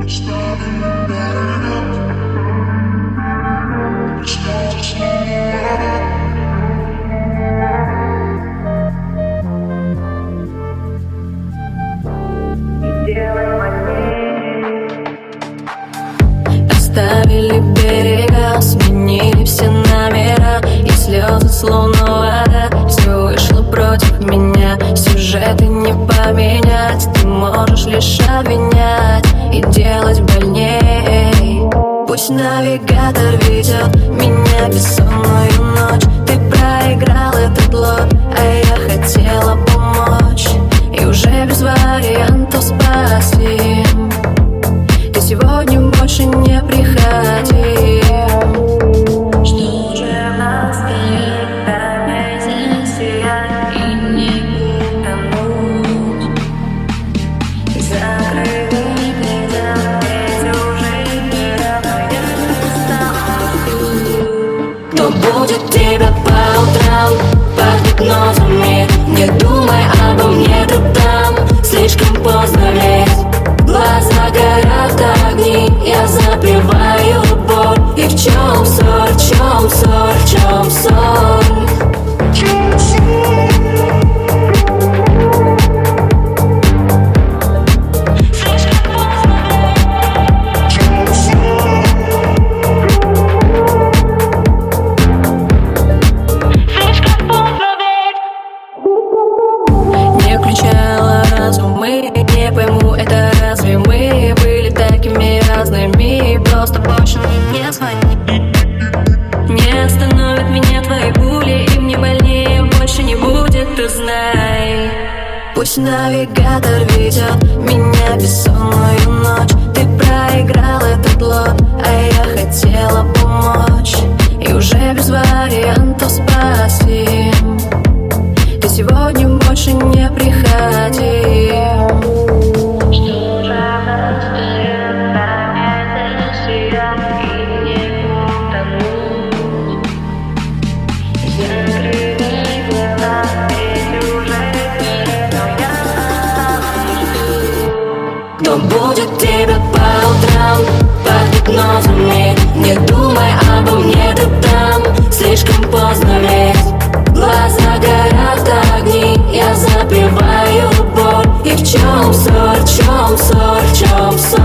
Оставили берега, сменили все номера, и слезы словно вода. Все вышло против меня, сюжеты не поменять. Ты можешь лишь обвинять и делать больней. Пусть навигатор ведет меня бессонную ночь. Ты проиграл этот лот, а я хотела помочь. И уже без вариантов спасти ты сегодня больше не приходи. Что же настоит, опять засиять и не утонуть. Закрывай глаза, ведь уже мировая стану. Кто будет тебя по утрам под гипнозами? Не думай обо мне, ты там слишком поздно лезть. Глаза горят огни, я запиваю боль. И в чем соль, в чем соль, в чем соль? Не включала разум, мы не пойму, это разве мы были такими разными? Просто больше не звони. Не остановят меня твои пули, и мне больнее больше не будет, ты знай. Пусть навигатор ведет меня бессонную ночь. Ты проиграл этот лот, а я хотела помочь. И уже без вариантов спасти ты сегодня больше не приходи. Что же настоит, опять засиять и не утонуть. Закрывай глаза, ведь уже мировая стану. Кто будет тебя по утрам под гипнозами? Не думай обо мне, ты там слишком поздно лезть. Глаза горят огни, я запиваю боль. И в чем соль, в чем соль, в чем соль?